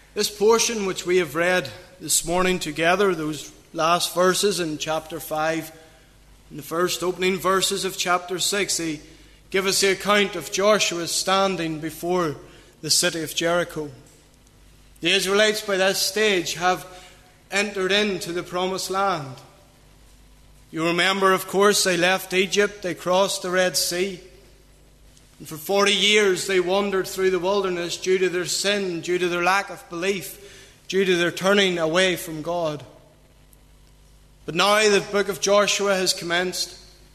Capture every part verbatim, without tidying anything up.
This portion which we have read this morning together, those last verses in chapter five, and the first opening verses of chapter six, they give us the account of Joshua standing before the city of Jericho. The Israelites by this stage have entered into the promised land. You remember, of course, they left Egypt, they crossed the Red Sea, and for forty years they wandered through the wilderness due to their sin, due to their lack of belief, due to their turning away from God. But now the book of Joshua has commenced.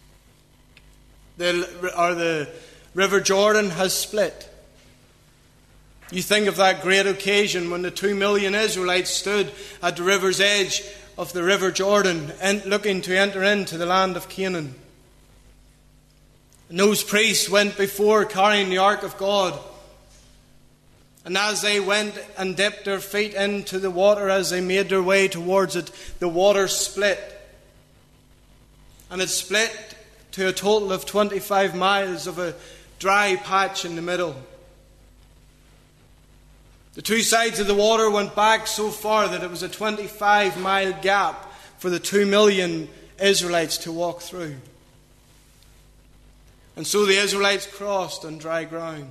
The, or the River Jordan has split. You think of that great occasion when the two million Israelites stood at the river's edge of the River Jordan, looking to enter into the land of Canaan. And those priests went before carrying the ark of God. And as they went and dipped their feet into the water, as they made their way towards it, the water split. And it split to a total of twenty-five miles of a dry patch in the middle. The two sides of the water went back so far that it was a twenty-five mile gap for the two million Israelites to walk through. And so the Israelites crossed on dry ground.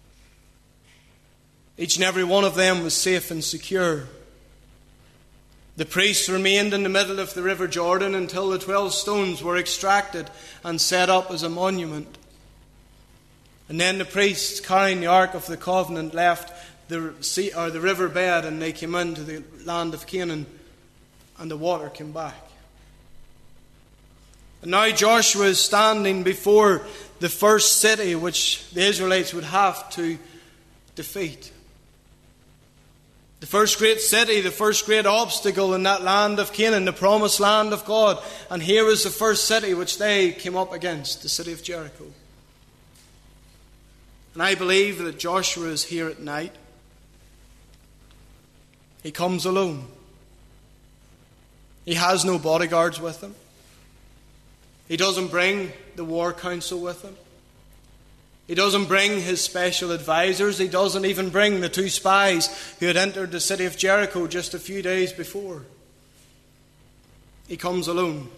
Each and every one of them was safe and secure. The priests remained in the middle of the River Jordan until the twelve stones were extracted and set up as a monument. And then the priests carrying the Ark of the Covenant left the sea or the river bed, and they came into the land of Canaan, and the water came back. And now Joshua is standing before the first city which the Israelites would have to defeat. The first great city, the first great obstacle in that land of Canaan, the promised land of God. And here was the first city which they came up against, the city of Jericho. And I believe that Joshua is here at night. He comes alone. He has no bodyguards with him. He doesn't bring the war council with him. He doesn't bring his special advisors. He doesn't even bring the two spies who had entered the city of Jericho just a few days before. He comes alone.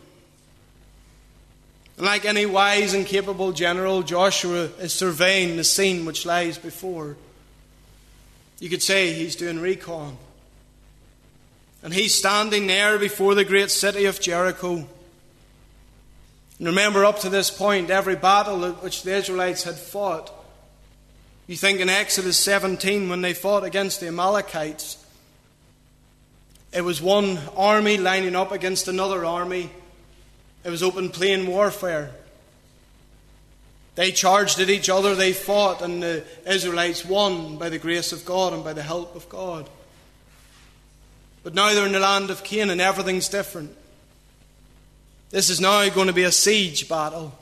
And like any wise and capable general, Joshua is surveying the scene which lies before. You could say he's doing recon. And he's standing there before the great city of Jericho. And remember, up to this point, every battle which the Israelites had fought, you think in Exodus seventeen, when they fought against the Amalekites, it was one army lining up against another army. It was open plain warfare. They charged at each other, they fought, and the Israelites won by the grace of God and by the help of God. But now they're in the land of Canaan, everything's different. This is now going to be a siege battle.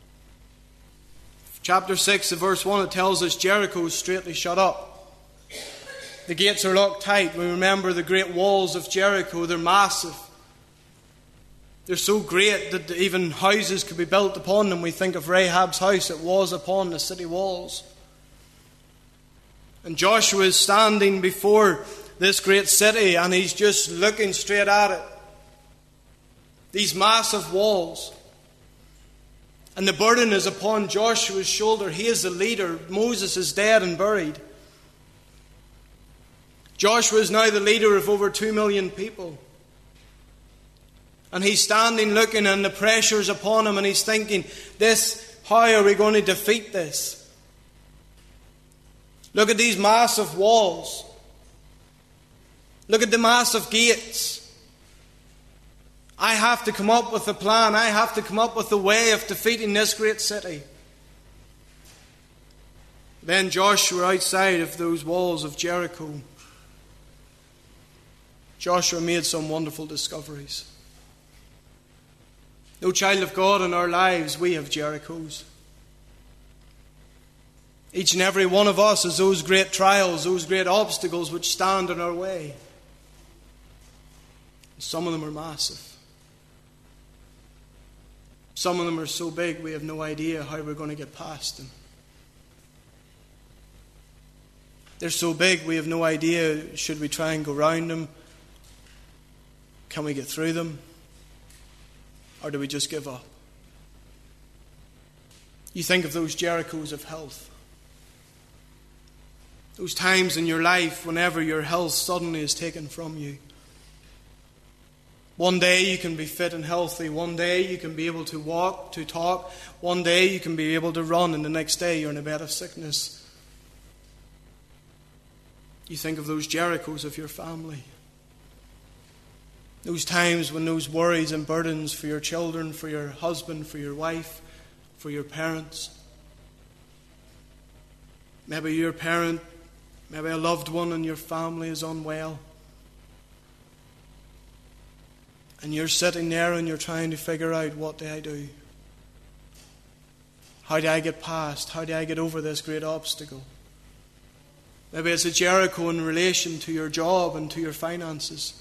Chapter six, of verse one, it tells us Jericho is straightly shut up. The gates are locked tight. We remember the great walls of Jericho. They're massive. They're so great that even houses could be built upon them. We think of Rahab's house. It was upon the city walls. And Joshua is standing before this great city, and he's just looking straight at it. These massive walls. And the burden is upon Joshua's shoulder. He is the leader. Moses is dead and buried. Joshua is now the leader of over two million people. And he's standing looking, and the pressure is upon him, and he's thinking, this, how are we going to defeat this? Look at these massive walls. Look at the massive gates. I have to come up with a plan. I have to come up with a way of defeating this great city. Then Joshua, outside of those walls of Jericho, Joshua made some wonderful discoveries. No child of God in our lives, we have Jerichos. Each and every one of us has those great trials, those great obstacles which stand in our way. Some of them are massive. Some of them are so big we have no idea how we're going to get past them. They're so big we have no idea, should we try and go round them? Can we get through them? Or do we just give up? You think of those Jerichos of health. Those times in your life whenever your health suddenly is taken from you. One day you can be fit and healthy. One day you can be able to walk, to talk. One day you can be able to run, and the next day you're in a bed of sickness. You think of those Jerichos of your family. Those times when those worries and burdens for your children, for your husband, for your wife, for your parents. Maybe your parent, maybe a loved one in your family is unwell. And you're sitting there and you're trying to figure out, what do I do? How do I get past? How do I get over this great obstacle? Maybe it's a Jericho in relation to your job and to your finances.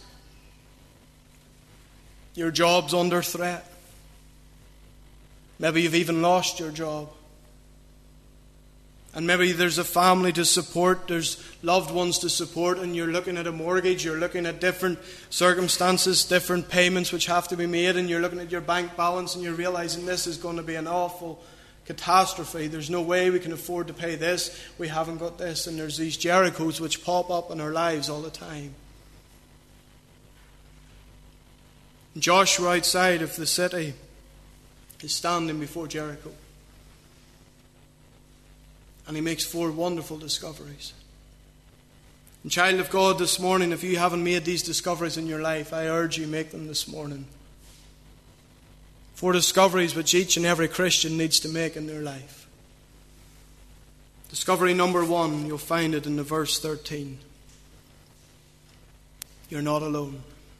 Your job's under threat. Maybe you've even lost your job. And maybe there's a family to support, there's loved ones to support, and you're looking at a mortgage, you're looking at different circumstances, different payments which have to be made, and you're looking at your bank balance and you're realizing this is going to be an awful catastrophe. There's no way we can afford to pay this. We haven't got this. And there's these Jerichos which pop up in our lives all the time. Joshua outside of the city is standing before Jericho. And he makes four wonderful discoveries. And child of God, this morning, if you haven't made these discoveries in your life, I urge you, make them this morning. Four discoveries which each and every Christian needs to make in their life. Discovery number one, you'll find it in the verse thirteen. You're not alone.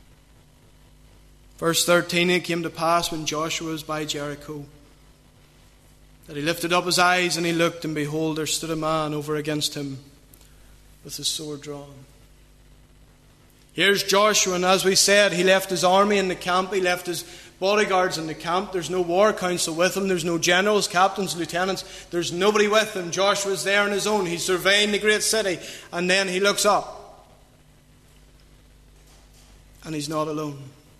Verse thirteen, it came to pass when Joshua was by Jericho, that he lifted up his eyes and he looked, and behold, there stood a man over against him with his sword drawn. Here's Joshua, and as we said, he left his army in the camp, he left his bodyguards in the camp. There's no war council with him, there's no generals, captains, lieutenants, there's nobody with him. Joshua's there on his own, he's surveying the great city, and then he looks up, and he's not alone.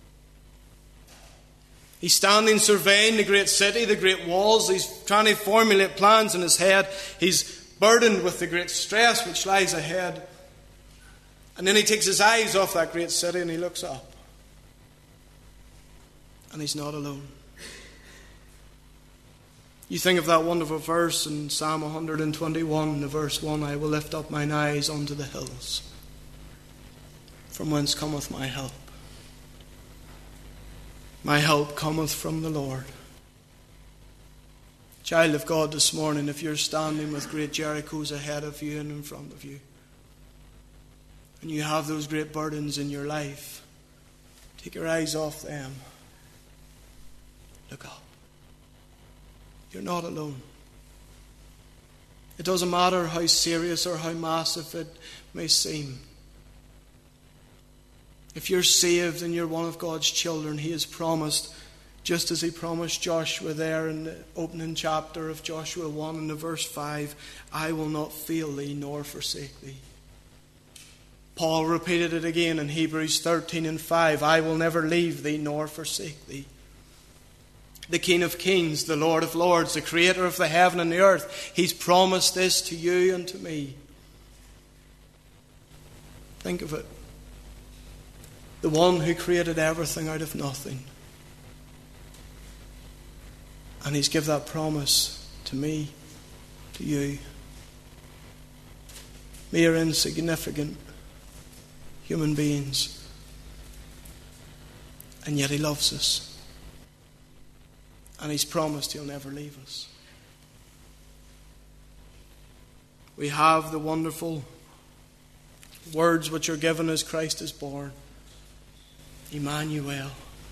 He's standing surveying the great city, the great walls. He's trying to formulate plans in his head. He's burdened with the great stress which lies ahead. And then he takes his eyes off that great city and he looks up. And he's not alone. You think of that wonderful verse in Psalm one twenty-one, the verse one, I will lift up mine eyes unto the hills, from whence cometh my help. My help cometh from the Lord. Child of God, this morning, if you're standing with great Jerichos ahead of you and in front of you, and you have those great burdens in your life, take your eyes off them. Look up. You're not alone. It doesn't matter how serious or how massive it may seem. If you're saved and you're one of God's children, He has promised, just as He promised Joshua there in the opening chapter of Joshua one and the verse five, I will not fail thee nor forsake thee. Paul repeated it again in Hebrews thirteen and five, I will never leave thee nor forsake thee. The King of Kings, the Lord of Lords, the Creator of the heaven and the earth, He's promised this to you and to me. Think of it. The one who created everything out of nothing. And He's given that promise to me, to you. Mere insignificant human beings. And yet He loves us. And He's promised He'll never leave us. We have the wonderful words which are given as Christ is born. Emmanuel.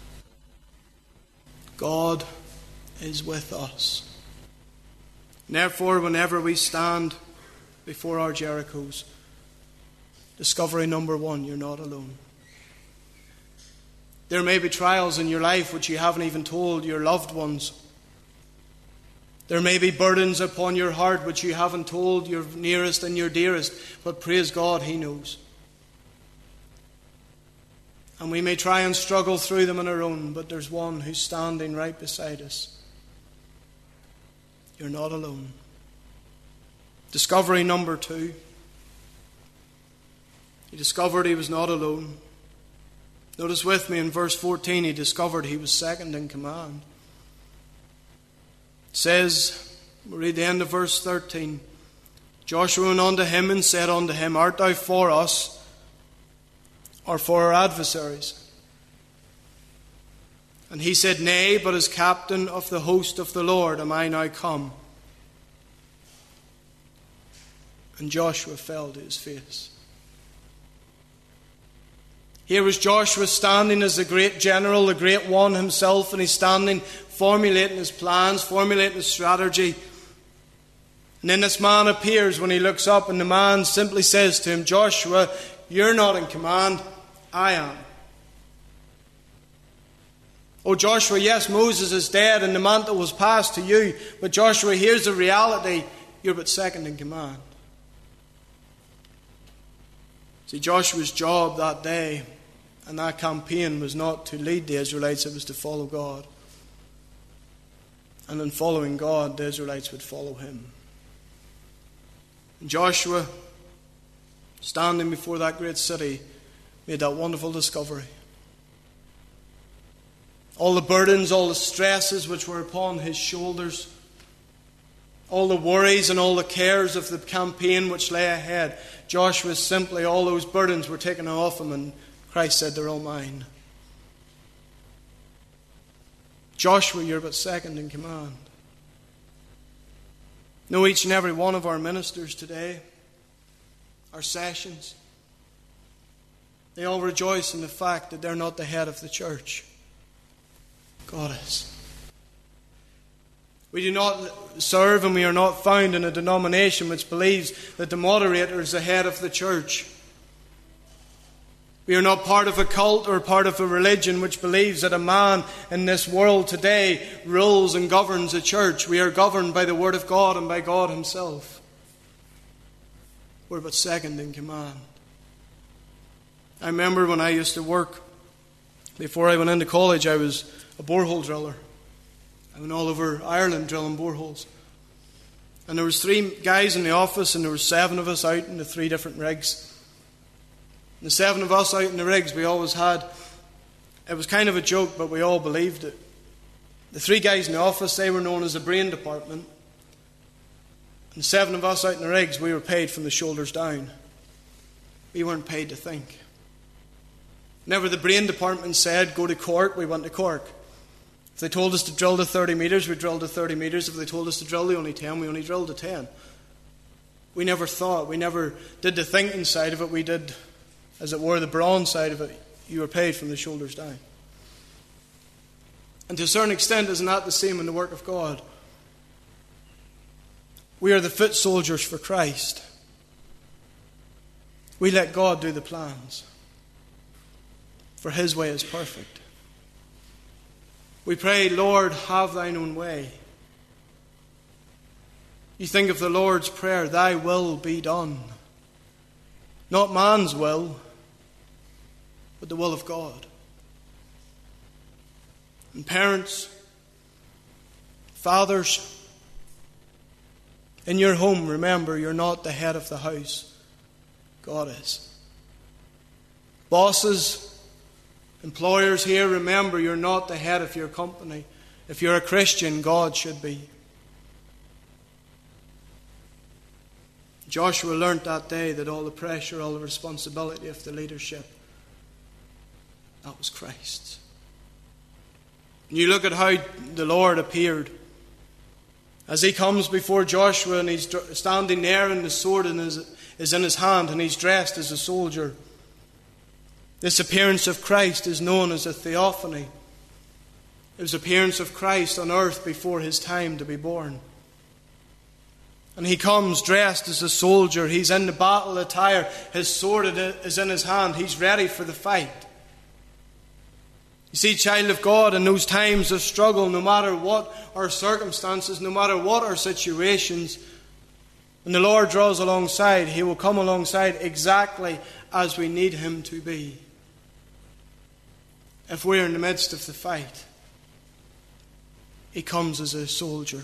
God is with us. And therefore, whenever we stand before our Jerichos, discovery number one, you're not alone. There may be trials in your life which you haven't even told your loved ones. There may be burdens upon your heart which you haven't told your nearest and your dearest, but praise God, He knows. And we may try and struggle through them on our own, but there's one who's standing right beside us. You're not alone. Discovery number two. He discovered he was not alone. Notice with me in verse fourteen, he discovered he was second in command. It says, we read the end of verse thirteen, Joshua went unto him and said unto him, Art thou for us, or for our adversaries? And he said, Nay, but as captain of the host of the Lord am I now come. And Joshua fell to his face. Here was Joshua standing as the great general, the great one himself, and he's standing formulating his plans, formulating his strategy. And then this man appears when he looks up, and the man simply says to him, Joshua, you're not in command, I am. Oh Joshua, yes, Moses is dead and the mantle was passed to you, but Joshua, here's the reality, you're but second in command. See, Joshua's job that day and that campaign was not to lead the Israelites, it was to follow God. And in following God, the Israelites would follow him. And Joshua, standing before that great city, made that wonderful discovery. All the burdens, all the stresses which were upon his shoulders, all the worries and all the cares of the campaign which lay ahead, Joshua simply, all those burdens were taken off him, and Christ said, they're all mine. Joshua, you're but second in command. Know each and every one of our ministers today, our sessions, they all rejoice in the fact that they're not the head of the church. God is. We do not serve and we are not found in a denomination which believes that the moderator is the head of the church. We are not part of a cult or part of a religion which believes that a man in this world today rules and governs a church. We are governed by the Word of God and by God Himself. We're but second in command. I remember when I used to work, before I went into college, I was a borehole driller. I went all over Ireland drilling boreholes. And there was three guys in the office, and there were seven of us out in the three different rigs. And the seven of us out in the rigs, we always had, it was kind of a joke, but we all believed it. The three guys in the office, they were known as the brain department. And the seven of us out in the rigs, we were paid from the shoulders down. We weren't paid to think. Whenever the brain department said, go to Cork, we went to Cork. If they told us to drill to thirty metres, we drilled to thirty metres. If they told us to drill to only ten, we only drilled to ten. We never thought, we never did the thinking side of it. We did, as it were, the brawn side of it. You were paid from the shoulders down. And to a certain extent, isn't that the same in the work of God? We are the foot soldiers for Christ. We let God do the plans. For His way is perfect. We pray, Lord, have thine own way. You think of the Lord's Prayer, thy will be done. Not man's will, but the will of God. And parents, fathers, in your home, remember, you're not the head of the house. God is. Bosses, employers here, remember, you're not the head of your company. If you're a Christian, God should be. Joshua learnt that day that all the pressure, all the responsibility of the leadership, that was Christ's. And you look at how the Lord appeared. As He comes before Joshua and he's standing there and the sword is in his hand and he's dressed as a soldier. This appearance of Christ is known as a theophany. It was the appearance of Christ on earth before His time to be born. And He comes dressed as a soldier. He's in the battle attire. His sword is in His hand. He's ready for the fight. You see, child of God, in those times of struggle, no matter what our circumstances, no matter what our situations, when the Lord draws alongside, He will come alongside exactly as we need Him to be. If we're in the midst of the fight, He comes as a soldier.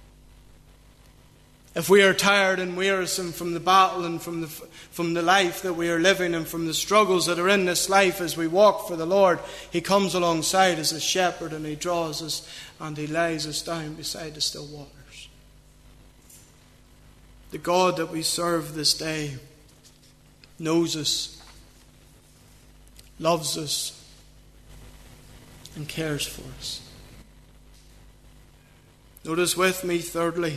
If we are tired and wearisome from the battle and from the, from the life that we are living and from the struggles that are in this life as we walk for the Lord, He comes alongside as a shepherd and He draws us and He lays us down beside the still waters. The God that we serve this day knows us, loves us, and cares for us. Notice with me, thirdly,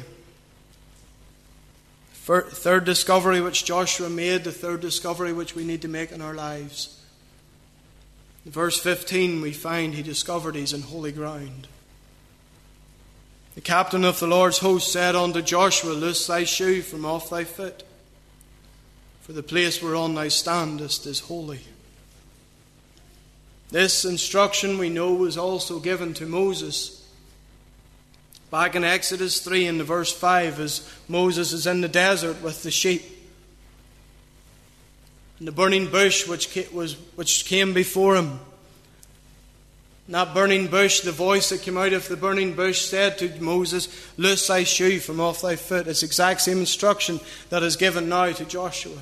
third discovery which Joshua made, the third discovery which we need to make in our lives. In verse fifteen we find he discovered he's in holy ground. The captain of the Lord's host said unto Joshua, Loose thy shoe from off thy foot, for the place whereon thou standest is holy. This instruction we know was also given to Moses back in Exodus three in the verse five, as Moses is in the desert with the sheep. And the burning bush which was which came before him. And that burning bush, the voice that came out of the burning bush said to Moses, Loose thy shoe from off thy foot. It's the exact same instruction that is given now to Joshua.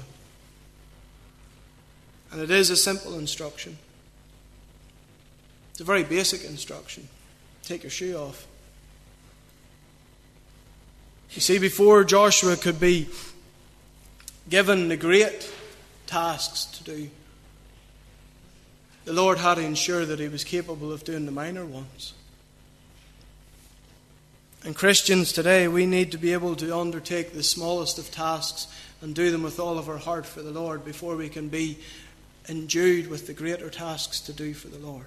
And it is a simple instruction. It's a very basic instruction. Take your shoe off. You see, before Joshua could be given the great tasks to do, the Lord had to ensure that he was capable of doing the minor ones. And Christians today, we need to be able to undertake the smallest of tasks and do them with all of our heart for the Lord before we can be endued with the greater tasks to do for the Lord.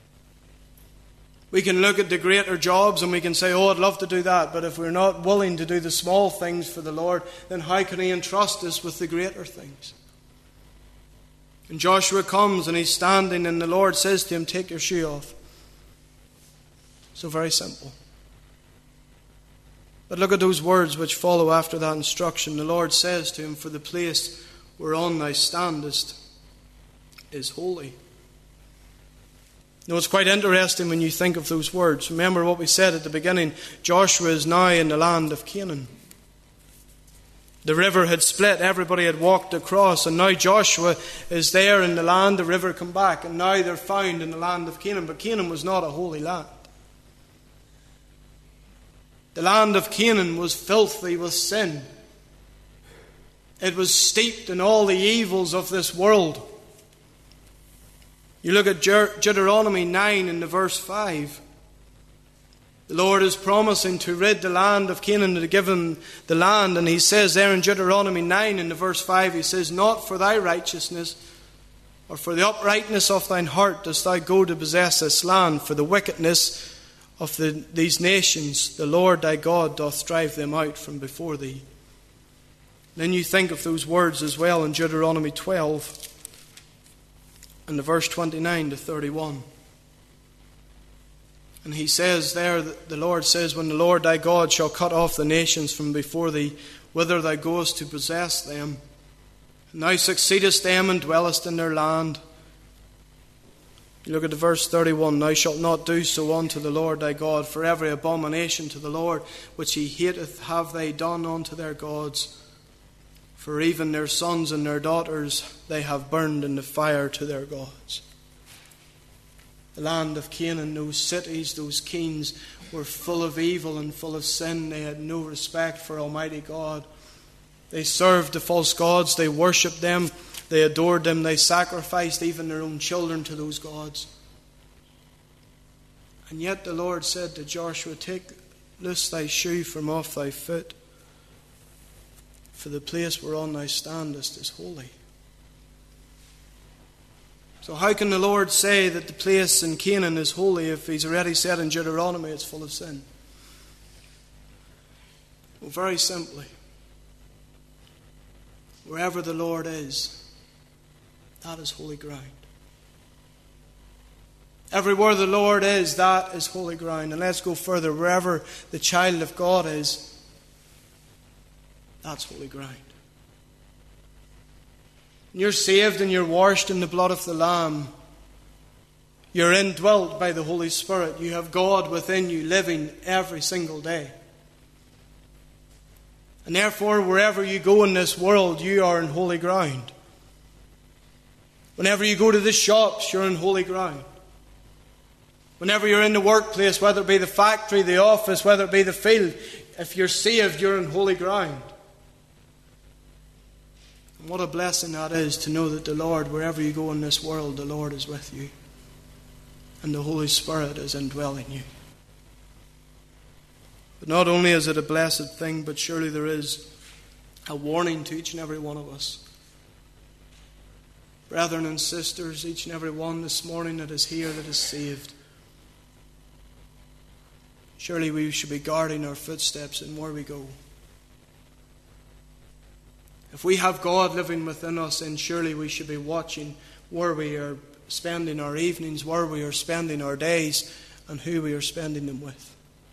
We can look at the greater jobs and we can say, oh, I'd love to do that. But if we're not willing to do the small things for the Lord, then how can He entrust us with the greater things? And Joshua comes and he's standing and the Lord says to him, Take your shoe off. So very simple. But look at those words which follow after that instruction. The Lord says to him, For the place whereon thou standest is holy. You know, it's quite interesting when you think of those words. Remember what we said at the beginning. Joshua is now in the land of Canaan. The river had split. Everybody had walked across. And now Joshua is there in the land. The river come back. And now they're found in the land of Canaan. But Canaan was not a holy land. The land of Canaan was filthy with sin. It was steeped in all the evils of this world. You look at Deuteronomy nine in the verse five. The Lord is promising to rid the land of Canaan, to give him the land. And He says there in Deuteronomy nine in the verse five, He says, Not for thy righteousness or for the uprightness of thine heart dost thou go to possess this land, for the wickedness of the, these nations, the Lord thy God doth drive them out from before thee. Then you think of those words as well in Deuteronomy twelve. And the verse twenty-nine to thirty-one. And he says there, that the Lord says, When the Lord thy God shall cut off the nations from before thee, whither thou goest to possess them, and thou succeedest them and dwellest in their land. You look at the verse thirty-one, Thou shalt not do so unto the Lord thy God, for every abomination to the Lord which He hateth have they done unto their gods. For even their sons and their daughters they have burned in the fire to their gods. The land of Canaan, those cities, those kings, were full of evil and full of sin. They had no respect for Almighty God. They served the false gods. They worshipped them. They adored them. They sacrificed even their own children to those gods. And yet the Lord said to Joshua, Take, loose thy shoe from off thy foot, for the place whereon thou standest is holy. So how can the Lord say that the place in Canaan is holy if He's already said in Deuteronomy it's full of sin? Well, very simply, wherever the Lord is, that is holy ground. Everywhere the Lord is, that is holy ground. And let's go further. Wherever the child of God is, that's holy ground. You're saved and you're washed in the blood of the Lamb. You're indwelt by the Holy Spirit. You have God within you living every single day. And therefore, wherever you go in this world, you are in holy ground. Whenever you go to the shops, you're in holy ground. Whenever you're in the workplace, whether it be the factory, the office, whether it be the field, if you're saved, you're in holy ground. And what a blessing that is to know that the Lord, wherever you go in this world, the Lord is with you. And the Holy Spirit is indwelling you. But not only is it a blessed thing, but surely there is a warning to each and every one of us. Brethren and sisters, each and every one this morning that is here that is saved. Surely we should be guarding our footsteps in where we go. If we have God living within us, then surely we should be watching where we are spending our evenings, where we are spending our days, and who we are spending them with.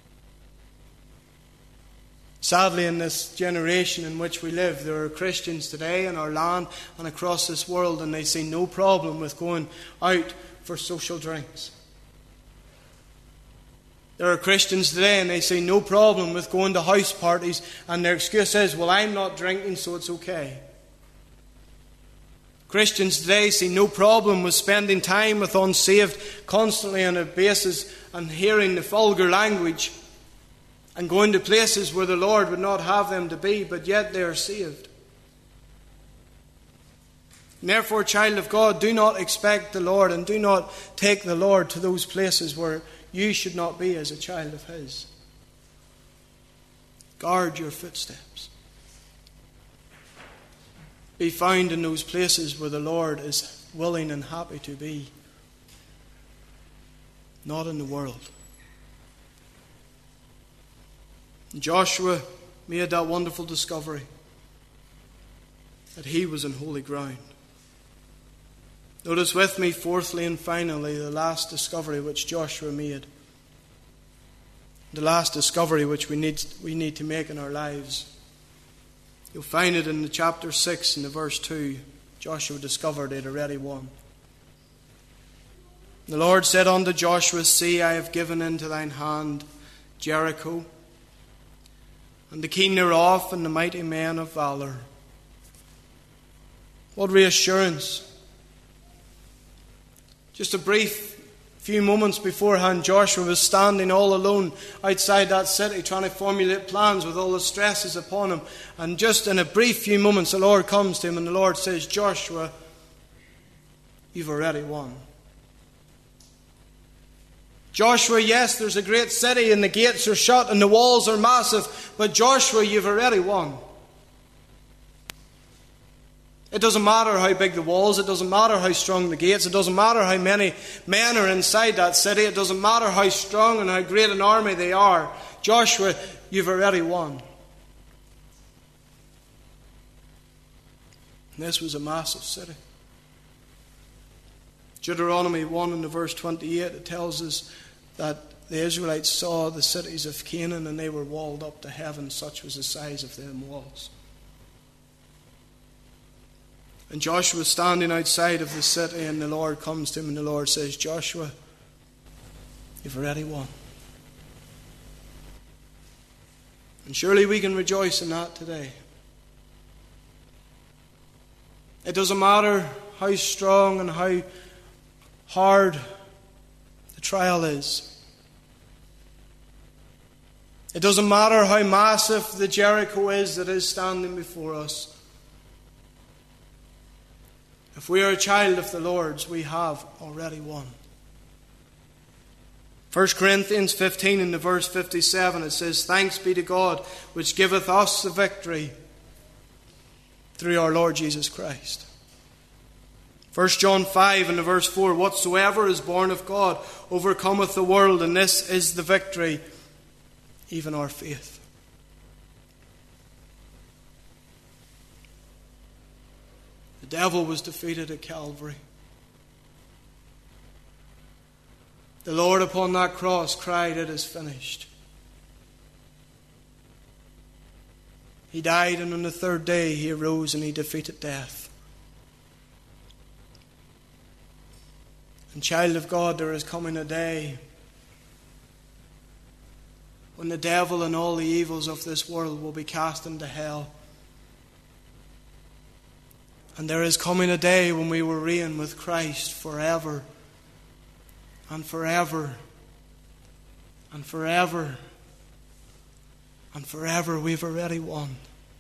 Sadly, in this generation in which we live, there are Christians today in our land and across this world, and they see no problem with going out for social drinks. There are Christians today and they see no problem with going to house parties, and their excuse is, well, I'm not drinking, so it's okay. Christians today see no problem with spending time with unsaved constantly on a basis and hearing the vulgar language and going to places where the Lord would not have them to be, but yet they are saved. And therefore, child of God, do not expect the Lord and do not take the Lord to those places where you should not be as a child of His. Guard your footsteps. Be found in those places where the Lord is willing and happy to be. Not in the world. Joshua made that wonderful discovery that he was in holy ground. Notice with me, fourthly and finally, the last discovery which Joshua made. The last discovery which we need, we need to make in our lives. You'll find it in the chapter six and the verse two. Joshua discovered it already won. The Lord said unto Joshua, See, I have given into thine hand Jericho, and the king thereof, and the mighty men of valor. What reassurance. Just a brief few moments beforehand, Joshua was standing all alone outside that city trying to formulate plans with all the stresses upon him. And just in a brief few moments, the Lord comes to him and the Lord says, Joshua, you've already won. Joshua, yes, there's a great city and the gates are shut and the walls are massive, but Joshua, you've already won. It doesn't matter how big the walls, it doesn't matter how strong the gates, it doesn't matter how many men are inside that city, it doesn't matter how strong and how great an army they are. Joshua, you've already won. And this was a massive city. Deuteronomy one and the verse twenty-eight, it tells us that the Israelites saw the cities of Canaan and they were walled up to heaven, such was the size of them walls. And Joshua was standing outside of the city and the Lord comes to him and the Lord says, Joshua, you've already won. And surely we can rejoice in that today. It doesn't matter how strong and how hard the trial is. It doesn't matter how massive the Jericho is that is standing before us. If we are a child of the Lord's, we have already won. First Corinthians fifteen in the verse fifty-seven, it says, Thanks be to God, which giveth us the victory through our Lord Jesus Christ. First John five in the verse four, Whatsoever is born of God overcometh the world, and this is the victory, even our faith. The devil was defeated at Calvary. The Lord upon that cross cried, "It is finished." He died, and on the third day he arose and he defeated death. And child of God, there is coming a day when the devil and all the evils of this world will be cast into hell. And there is coming a day when we will reign with Christ forever and forever and forever and forever. We've already won.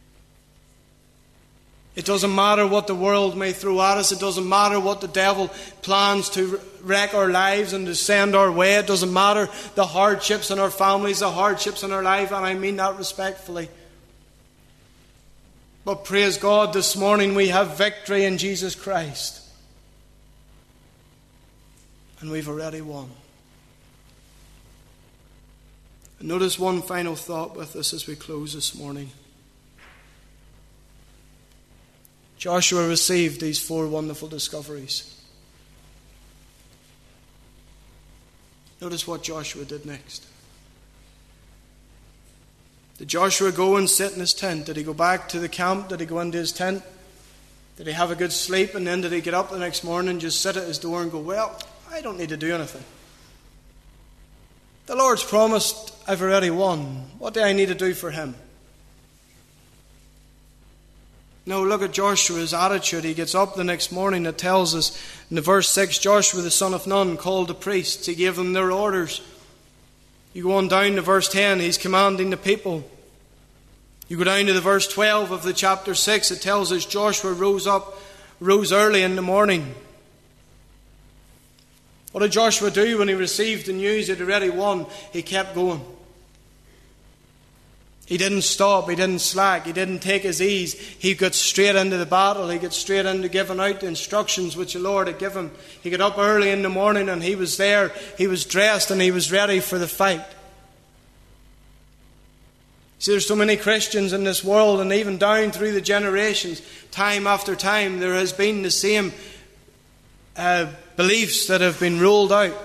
It doesn't matter what the world may throw at us. It doesn't matter what the devil plans to wreck our lives and to send our way. It doesn't matter the hardships in our families, the hardships in our life, and I mean that respectfully. But praise God, this morning we have victory in Jesus Christ. And we've already won. And notice one final thought with us as we close this morning. Joshua received these four wonderful discoveries. Notice what Joshua did next. Did Joshua go and sit in his tent? Did he go back to the camp? Did he go into his tent? Did he have a good sleep? And then did he get up the next morning and just sit at his door and go, "Well, I don't need to do anything. The Lord's promised, I've already won. What do I need to do for him?" No, look at Joshua's attitude. He gets up the next morning. It tells us in the verse six, Joshua the son of Nun called the priests. He gave them their orders. You go on down to verse ten, he's commanding the people. You go down to the verse twelve of the chapter six, it tells us Joshua rose up, rose early in the morning. What did Joshua do when he received the news that he already won? He kept going. He didn't stop, he didn't slack, he didn't take his ease. He got straight into the battle, he got straight into giving out the instructions which the Lord had given him. He got up early in the morning and he was there, he was dressed and he was ready for the fight. See, there's so many Christians in this world, and even down through the generations, time after time, there has been the same uh, beliefs that have been rolled out.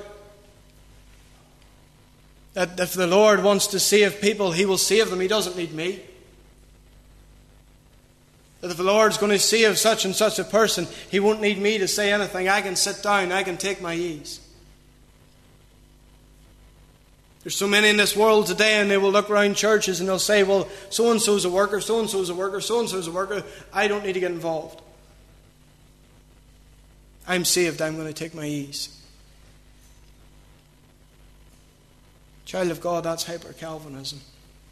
That if the Lord wants to save people, he will save them. He doesn't need me. That if the Lord's going to save such and such a person, he won't need me to say anything. I can sit down, I can take my ease. There's so many in this world today, and they will look around churches and they'll say, well, so-and-so's a worker, so-and-so's a worker, so-and-so's a worker. I don't need to get involved. I'm saved, I'm going to take my ease. Child of God, that's hyper-Calvinism.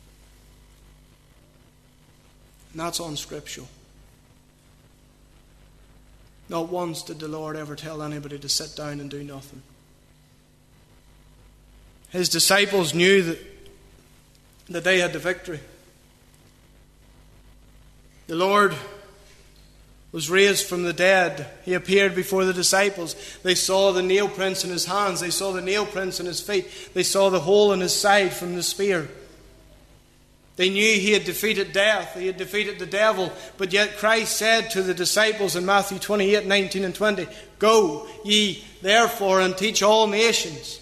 And that's unscriptural. Not once did the Lord ever tell anybody to sit down and do nothing. His disciples knew that, that they had the victory. The Lord was raised from the dead. He appeared before the disciples. They saw the nail prints in his hands. They saw the nail prints in his feet. They saw the hole in his side from the spear. They knew he had defeated death. He had defeated the devil. But yet Christ said to the disciples in Matthew twenty-eight, nineteen and twenty, "Go ye therefore and teach all nations."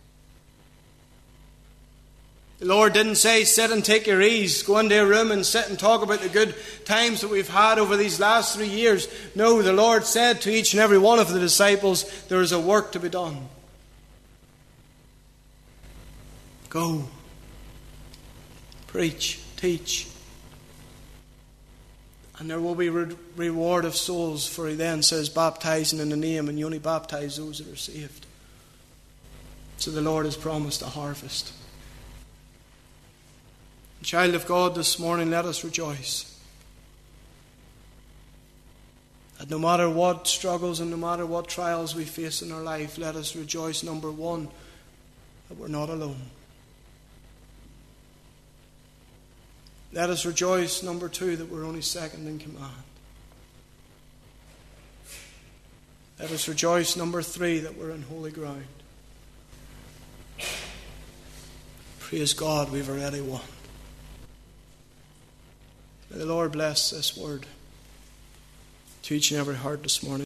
The Lord didn't say, sit and take your ease, go into a room and sit and talk about the good times that we've had over these last three years. No, the Lord said to each and every one of the disciples, there is a work to be done. Go. Preach. Teach. And there will be re- reward of souls, for he then says, baptizing in the name, and you only baptize those that are saved. So the Lord has promised a harvest. Child of God, this morning let us rejoice that no matter what struggles and no matter what trials we face in our life, let us rejoice, number one, that we're not alone. Let us rejoice, number two, that we're only second in command. Let us rejoice, number three, that we're in holy ground. Praise God, we've already won. May the Lord bless this word to each and every heart this morning.